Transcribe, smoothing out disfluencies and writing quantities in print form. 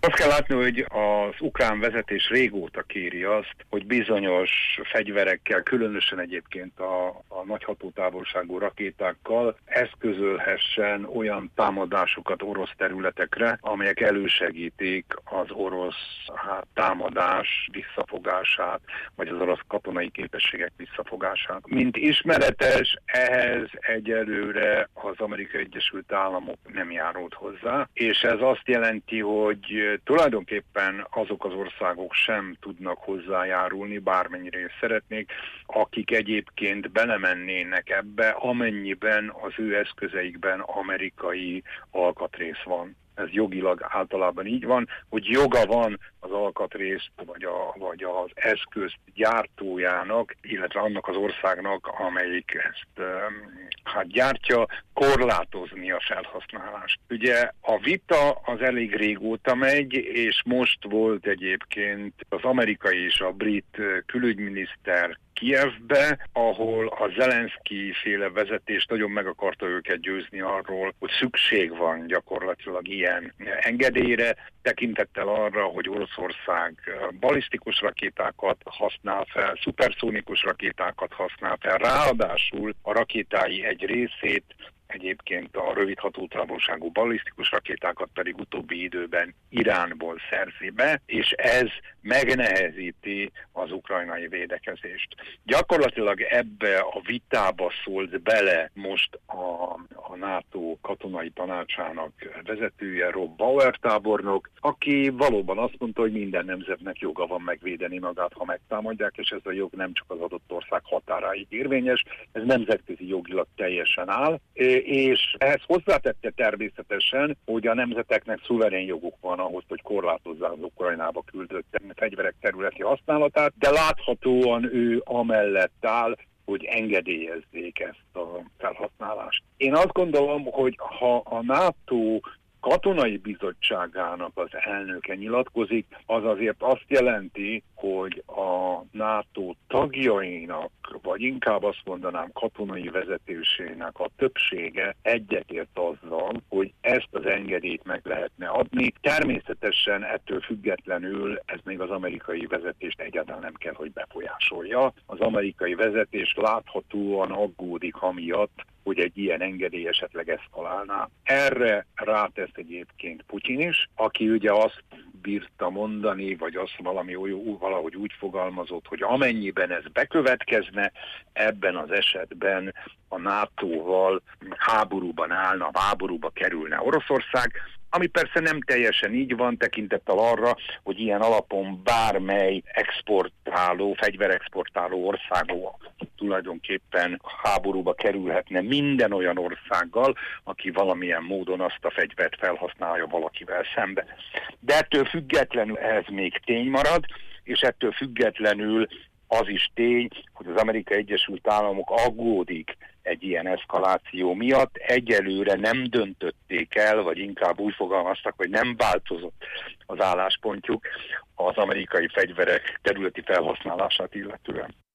Azt kell látni, hogy az ukrán vezetés régóta kéri azt, hogy bizonyos fegyverekkel, különösen egyébként a nagy hatótávolságú rakétákkal eszközölhessen olyan támadásokat orosz területekre, amelyek elősegítik az orosz támadás visszafogását, vagy az orosz katonai képességek visszafogását. Mint ismeretes, ehhez egyelőre az Amerikai Egyesült Államok nem járult hozzá, és ez azt jelenti, hogy tulajdonképpen azok az országok sem tudnak hozzájárulni, bármennyire is szeretnék, akik egyébként belemennének ebbe, amennyiben az ő eszközeikben amerikai alkatrész van. Ez jogilag általában így van, hogy joga van az alkatrészt, vagy az eszközt gyártójának, illetve annak az országnak, amelyik ezt gyártja, korlátozni a felhasználást. Ugye a vita az elég régóta megy, és most volt egyébként az amerikai és a brit külügyminiszter Kijevbe, ahol a Zelenszky féle vezetés nagyon meg akarta őket győzni arról, hogy szükség van gyakorlatilag ilyen engedélyre, tekintettel arra, hogy Oroszország balisztikus rakétákat használ fel, szuperszónikus rakétákat használ fel, ráadásul a rakétái egy részét, egyébként a rövid hatótávolságú balisztikus rakétákat pedig utóbbi időben Iránból szerzi be, és ez megnehezíti az ukrajnai védekezést. Gyakorlatilag ebbe a vitába szólt bele most a NATO katonai tanácsának vezetője, Rob Bauer tábornok, aki valóban azt mondta, hogy minden nemzetnek joga van megvédeni magát, ha megtámadják, és ez a jog nem csak az adott ország határáig érvényes, ez nemzetközi jogilag teljesen áll, és ehhez hozzátette természetesen, hogy a nemzeteknek szuverén joguk van ahhoz, hogy korlátozzák az Ukrajnába küldött fegyverek területi használatát, de láthatóan ő amellett áll, hogy engedélyezzék ezt a felhasználást. Én azt gondolom, hogy ha a NATO katonai bizottságának az elnöke nyilatkozik, az azért azt jelenti, hogy a NATO tagjainak, vagy inkább azt mondanám katonai vezetésének a többsége egyetért azzal, hogy ezt az engedélyt meg lehetne adni. Természetesen ettől függetlenül ez még az amerikai vezetést egyáltalán nem kell, hogy befolyásolja. Az amerikai vezetés láthatóan aggódik amiatt, hogy egy ilyen engedély esetleg eszkalálná. Erre rátesz egyébként Putyin is, aki ugye azt bírta mondani, vagy azt valahogy úgy fogalmazott, hogy amennyiben ez bekövetkezne, ebben az esetben a NATO-val háborúban állna, háborúba kerülne Oroszország, ami persze nem teljesen így van, tekintettel arra, hogy ilyen alapon bármely fegyverexportáló országú tulajdonképpen háborúba kerülhetne minden olyan országgal, aki valamilyen módon azt a fegyvert felhasználja valakivel szembe. De ettől függetlenül ez még tény marad, és ettől függetlenül az is tény, hogy az Amerikai Egyesült Államok aggódik egy ilyen eszkaláció miatt. Egyelőre nem döntötték el, vagy inkább úgy fogalmaztak, hogy nem változott az álláspontjuk az amerikai fegyverek területi felhasználását illetően.